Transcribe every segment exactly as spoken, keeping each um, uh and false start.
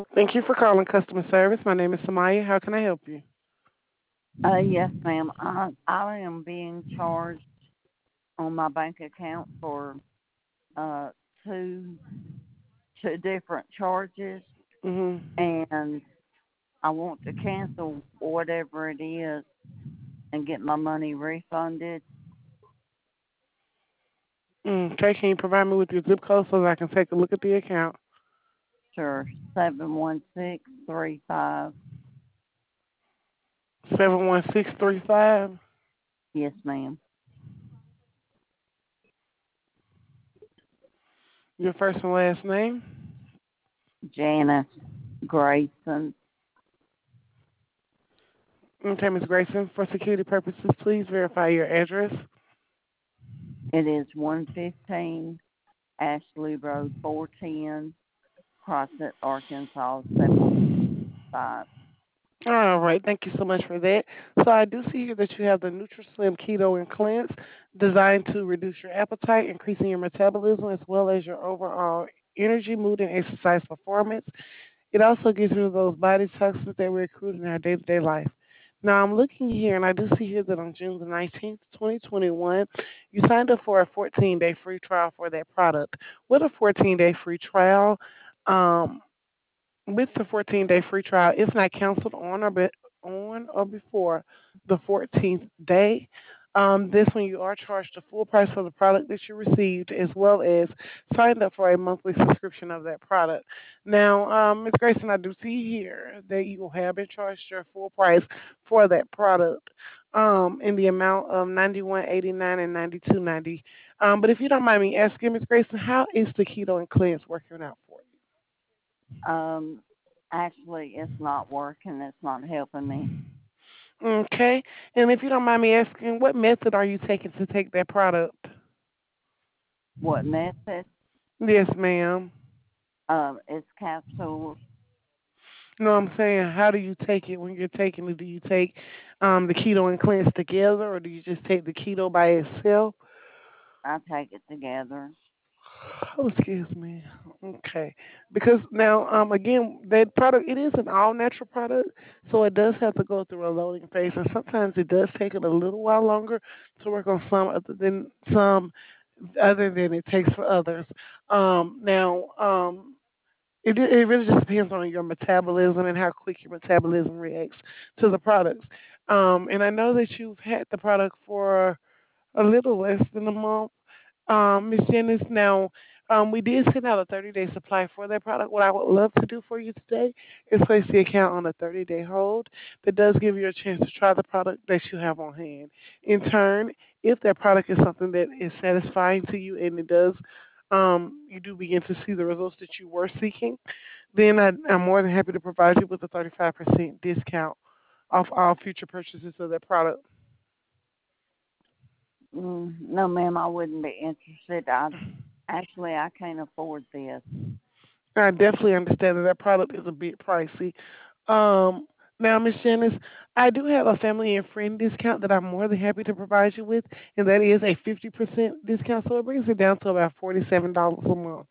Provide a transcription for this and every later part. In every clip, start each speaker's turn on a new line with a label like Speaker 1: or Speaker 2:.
Speaker 1: Thank you for calling customer service. My name is Samaya. How can I help you?
Speaker 2: Uh, yes, ma'am. I I am being charged on my bank account for uh two two different charges,
Speaker 1: Mhm.
Speaker 2: and I want to cancel whatever it is and get my money refunded.
Speaker 1: Okay. Can you provide me with your zip code so that I can take a look at the account?
Speaker 2: Sure, seven one six three five.
Speaker 1: Seven one six three five.
Speaker 2: Yes, ma'am.
Speaker 1: Your first and last name.
Speaker 2: Janice Grayson.
Speaker 1: Okay, Miss Grayson. For security purposes, please verify your address.
Speaker 2: It is one fifteen Ashley Road, four ten, Crossett, Arkansas seven one five.
Speaker 1: All right. Thank you so much for that. So I do see here that you have the NutriSlim Keto and Cleanse, designed to reduce your appetite, increasing your metabolism, as well as your overall energy, mood, and exercise performance. It also gets rid of those body toxins that we accrue in our day to day life. Now, I'm looking here, and I do see here that on June the nineteenth, twenty twenty-one, you signed up for a fourteen day free trial for that product. With a fourteen day free trial, um, with the fourteen day free trial, it's not canceled on or be, on or before the fourteenth day. Um, this one you are charged the full price for the product that you received, as well as signed up for a monthly subscription of that product. Now, um, Miz Grayson, I do see here that you have been charged your full price for that product, um, in the amount of ninety one eighty nine and ninety two ninety. Um, but if you don't mind me asking, Miz Grayson, how is the keto and cleanse working out for you?
Speaker 2: Um, Actually, it's not working. It's not helping me.
Speaker 1: Okay. And if you don't mind me asking, what method are you taking to take that product?
Speaker 2: What method?
Speaker 1: Yes, ma'am.
Speaker 2: Um, it's capsules.
Speaker 1: No, I'm saying, how do you take it when you're taking it? Do you take um, the keto and cleanse together, or do you just take the keto by itself?
Speaker 2: I take it together.
Speaker 1: Oh, excuse me. Okay. Because now, um, again, that product, it is an all natural product, so it does have to go through a loading phase, and sometimes it does take it a little while longer to work on some other than some other than it takes for others. Um, now, um, it it really just depends on your metabolism and how quick your metabolism reacts to the products. Um, and I know that you've had the product for a little less than a month. Um, Miss Janice, now um, we did send out a thirty day supply for that product. What I would love to do for you today is place the account on a thirty day hold. That does give you a chance to try the product that you have on hand. In turn, if that product is something that is satisfying to you and it does, um, you do begin to see the results that you were seeking, then I, I'm more than happy to provide you with a thirty-five percent discount off all future purchases of that product.
Speaker 2: Mm, no, ma'am, I wouldn't be interested. I actually I can't afford this.
Speaker 1: I definitely understand that that product is a bit pricey. Um, now, Miss Janice, I do have a family and friend discount that I'm more than happy to provide you with, and that is a fifty percent discount, so it brings it down to about forty-seven dollars a month.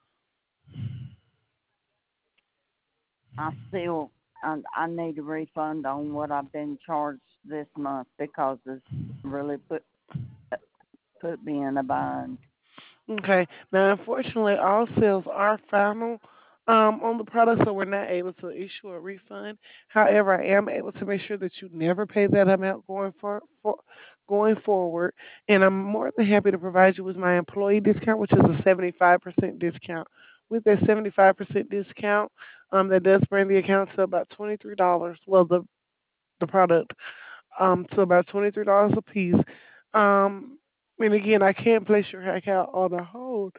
Speaker 2: I still I, I need a refund on what I've been charged this month because it's really put put me in a bind.
Speaker 1: Okay. Now, unfortunately, all sales are final um, on the product, so we're not able to issue a refund. However, I am able to make sure that you never pay that amount going for, for going forward, and I'm more than happy to provide you with my employee discount, which is a seventy-five percent discount. With that seventy-five percent discount, um, that does bring the account to about twenty-three dollars. Well, the the product um, to about twenty-three dollars a piece. Um, and again, I can't place your account on a hold.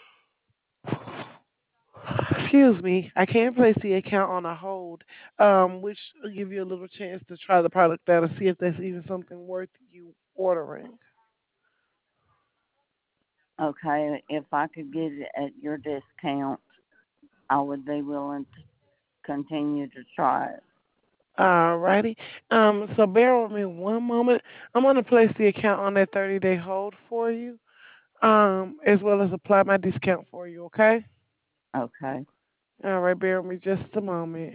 Speaker 1: Excuse me. I can place the account on a hold, um, which will give you a little chance to try the product out and see if that's even something worth you ordering.
Speaker 2: Okay, if I could get it at your discount, I would be willing to continue to try it.
Speaker 1: Alrighty. Um, so bear with me one moment. I'm going to place the account on that thirty day hold for you, um, as well as apply my discount for you, okay?
Speaker 2: Okay.
Speaker 1: All right, bear with me just a moment.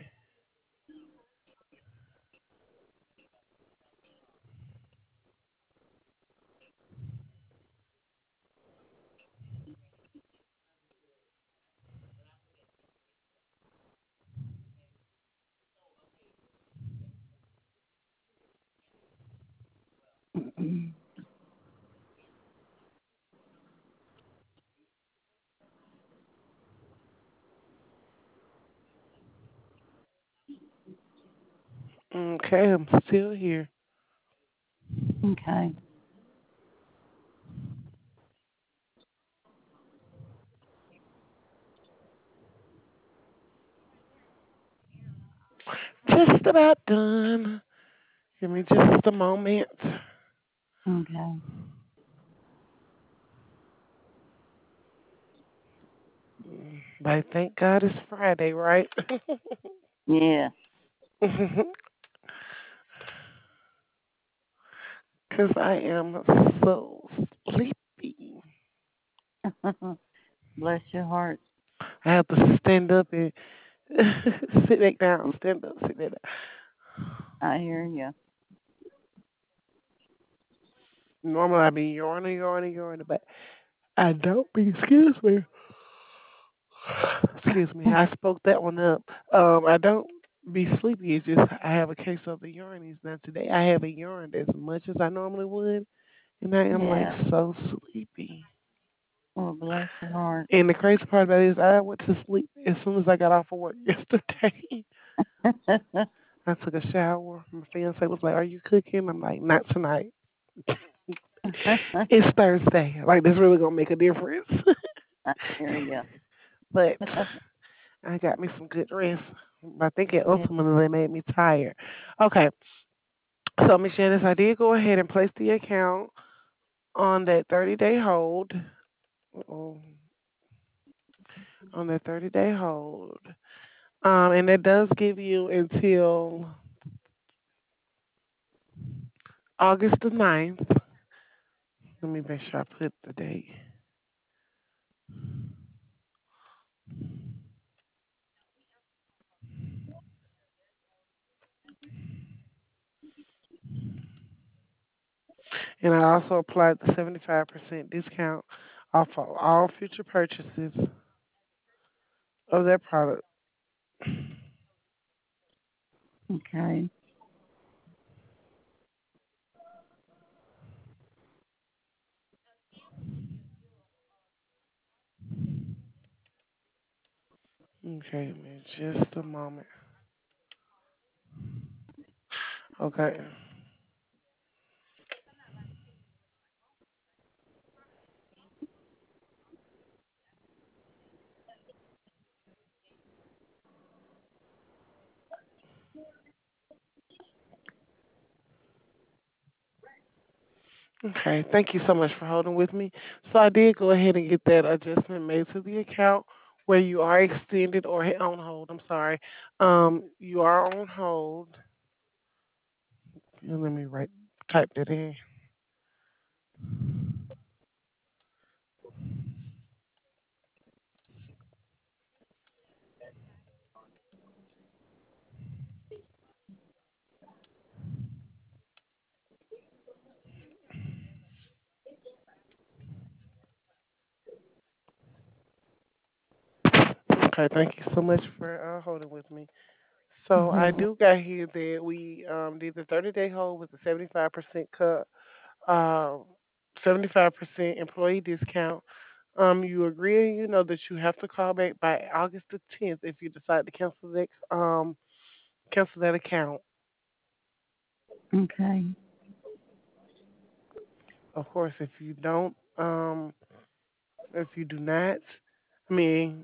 Speaker 1: Okay, I'm still here.
Speaker 2: Okay.
Speaker 1: Just about done. Give me just a moment.
Speaker 2: Okay.
Speaker 1: But thank God it's Friday, right?
Speaker 2: Yeah.
Speaker 1: Because I am so sleepy.
Speaker 2: Bless your heart.
Speaker 1: I have to stand up and sit back down, stand up, sit back down.
Speaker 2: I hear you.
Speaker 1: Normally I be yawning, yawning, yawning, but I don't be, excuse me. Excuse me, I spoke that one up. Um, I don't be sleepy. It's just I have a case of the yarnies. Now today I haven't yarned as much as I normally would, and I am like
Speaker 2: Yeah.
Speaker 1: so sleepy.
Speaker 2: Well, bless your heart.
Speaker 1: And the crazy part about it is I went to sleep as soon as I got off of work yesterday. I took a shower. My fiance was like, "Are you cooking?" I'm like, "Not tonight. It's Thursday. Like this really gonna make a difference."
Speaker 2: I hear you.
Speaker 1: But I got me some good rest. I think it
Speaker 2: Yeah.
Speaker 1: ultimately made me tired. Okay, so Miss Janice, I did go ahead and place the account on that thirty day hold. Oh, on that thirty day hold. Um, and it does give you until August the ninth. Let me make sure I put the date. And I also applied the seventy-five percent discount off of all future purchases of that product.
Speaker 2: Okay.
Speaker 1: Okay, man, just a moment. Okay. Okay, thank you so much for holding with me. So I did go ahead and get that adjustment made to the account where you are extended or on hold. I'm sorry. Um, you are on hold. And let me write type that in. Okay, thank you so much for uh, holding with me. So I
Speaker 2: Mhm.
Speaker 1: do got here that we um, did the thirty day hold with a seventy-five percent cut, uh, seventy-five percent employee discount. Um, you agree, and you know that you have to call back by August the tenth if you decide to cancel that um cancel that account.
Speaker 2: Okay.
Speaker 1: Of course, if you don't, um, if you do not, I mean,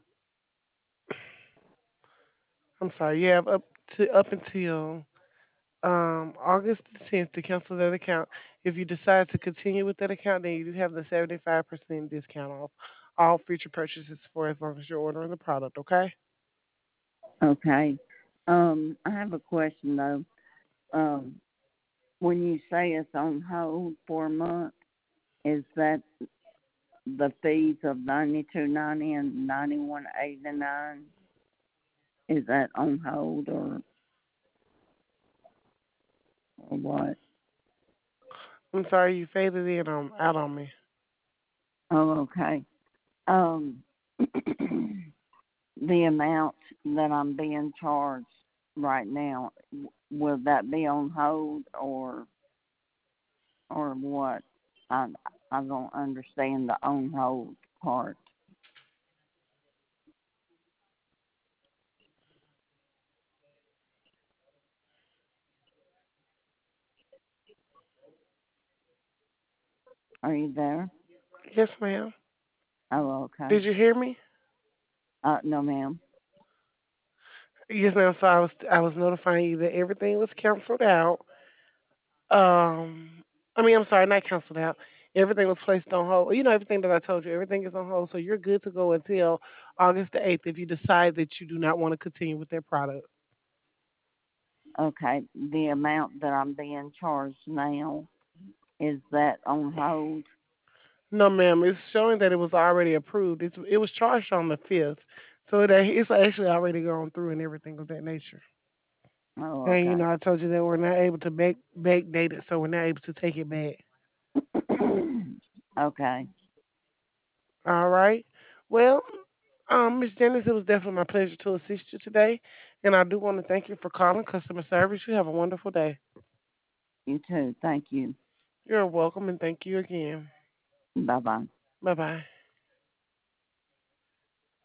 Speaker 1: I'm sorry, you have up to up until um August the tenth to cancel that account. If you decide to continue with that account, then you do have the seventy-five percent discount off all future purchases for as long as you're ordering the product. Okay.
Speaker 2: Okay. Um, I have a question though. Um, when you say it's on hold for a month, is that the fees of ninety two ninety and ninety one eighty nine? Is that on hold or or what?
Speaker 1: I'm sorry, you faded in on out on me.
Speaker 2: Oh, okay. Um, the amount that I'm being charged right now, w- will that be on hold or or what? I I don't understand the on hold part. Are you there?
Speaker 1: Yes, ma'am.
Speaker 2: Oh, okay.
Speaker 1: Did you hear me?
Speaker 2: Uh, no, ma'am.
Speaker 1: Yes, ma'am. So I was I was notifying you that everything was canceled out. Um, I mean, I'm sorry, not canceled out. Everything was placed on hold. You know, everything that I told you, everything is on hold. So you're good to go until August the eighth if you decide that you do not want to continue with their product.
Speaker 2: Okay, the amount that I'm being charged now, is that on hold?
Speaker 1: No, ma'am. It's showing that it was already approved. It's, it was charged on the fifth. So it, it's actually already gone through and everything of that nature.
Speaker 2: Oh,
Speaker 1: And, you know,
Speaker 2: okay.
Speaker 1: I told you that we're not able to back, backdate it, so we're not able to take it back.
Speaker 2: Okay.
Speaker 1: All right. Well, um, Miss Dennis, it was definitely my pleasure to assist you today. And I do want to thank you for calling customer service. You have a wonderful day.
Speaker 2: You too. Thank you.
Speaker 1: You're welcome and thank you again.
Speaker 2: Bye bye.
Speaker 1: Bye bye.